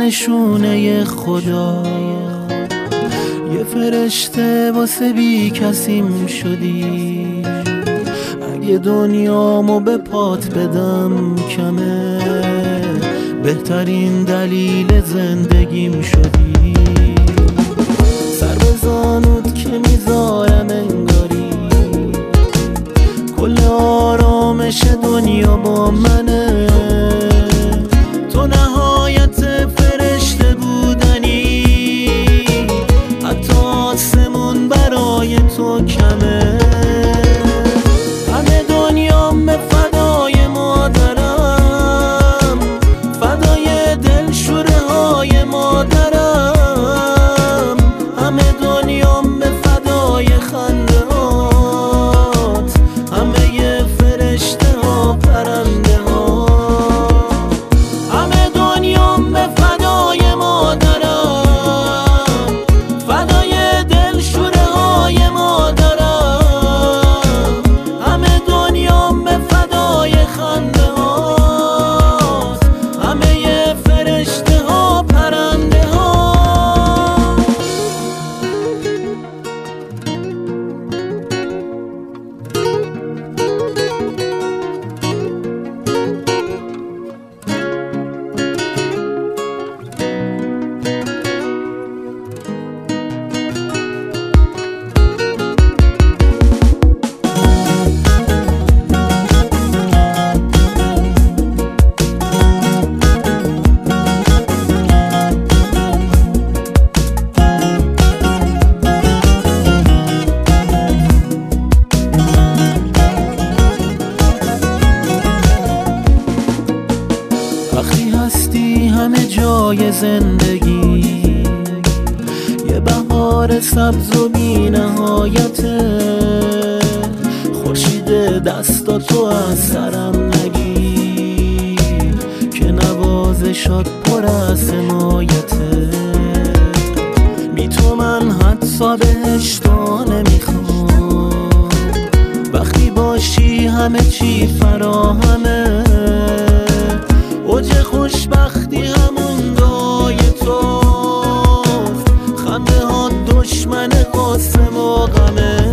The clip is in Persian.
نشونه خدا، یه فرشته واسه بی کسیم شدی. اگه دنیامو به پات بدم کمه، بهترین دلیل زندگیم شدی. سر به زانوت که میذارم انگاری کل آرامش دنیا با منه. تو نهایت فرشته بودنی، حتی آسمون برای تو کمه. همه دنیام به فدای مادرم، فدای دلشوره های مادرم. همه دنیام به فدای خنده هات، همه فرشته ها پرنده ها. همه دنیام به فدای مادرم، فدای دلشوره های مادرم. همه دنیام به فدای خنده هات، همه فرشته ها پرنده ها. وقتی هستی همه جای زندگی، یه بهار سبز و بی نهایته. خورشید دستاتو از سرم نگی که نوازشات پر از حمایته. بی تو من حتی بهشتا نمیخوام، وقتی باشی همه چی فراهمه. اوج خوشبختی همون دعای توست، خنده ها دشمن قاسم و غمه.